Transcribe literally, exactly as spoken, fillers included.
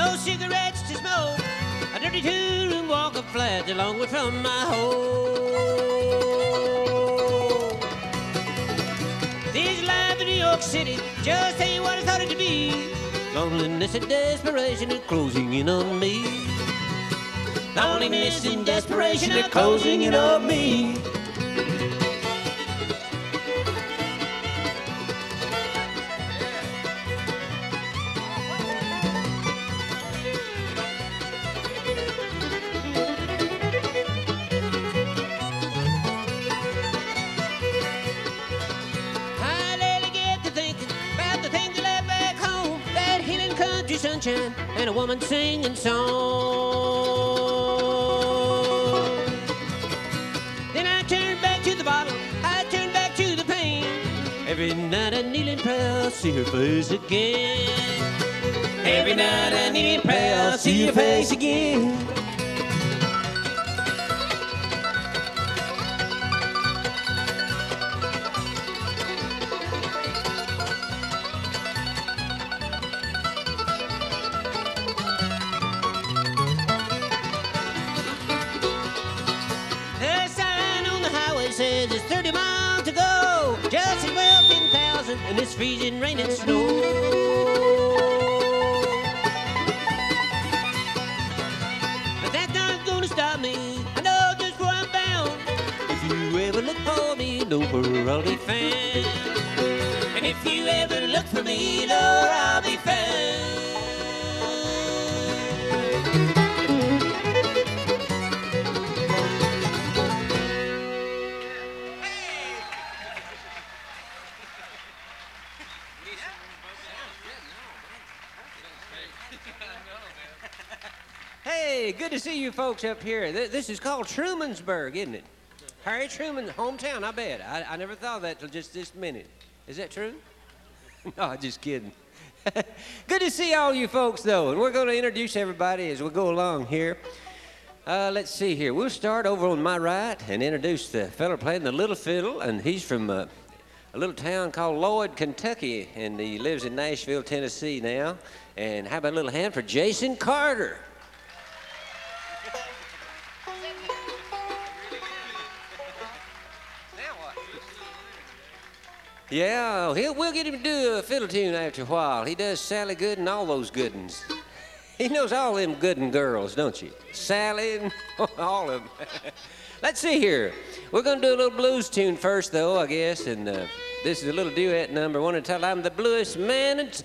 no cigarettes to smoke. A dirty two-room walk-up flat a long way from my home. This life in New York City just ain't what I thought it to be. Loneliness and desperation are closing in on me. Loneliness and desperation are closing in on me. Sunshine and a woman singing song. Then I turned back to the bottle, I turned back to the pain. Every night I kneel in prayer, I'll see her face again. Every night I kneel in prayer, I'll see her face again. Says it's thirty miles to go, just as well ten thousand in this freezing rain and snow. But that's not gonna stop me, I know just where I'm bound. If you ever look for me, know where I'll be found. And if you ever look for me, know where I'll be found. Hey, good to see you folks up here. This is called Trumansburg, isn't it? Harry Truman's hometown, I bet. I, I never thought of that till just this minute. Is that true? No, just kidding. Good to see all you folks, though, and we're going to introduce everybody as we go along here. Uh, let's see here. We'll start over on my right and introduce the fella playing the little fiddle, and he's from uh, a little town called Lloyd, Kentucky, and he lives in Nashville, Tennessee now. And how about a little hand for Jason Carter? Yeah, he'll, we'll get him to do a fiddle tune after a while. He does Sally Good and all those good ones. He knows all them good and girls, don't you? Sally and all of them. Let's see here. We're going to do a little blues tune first, though, I guess. And uh, this is a little duet number. I want to tell I'm the bluest man in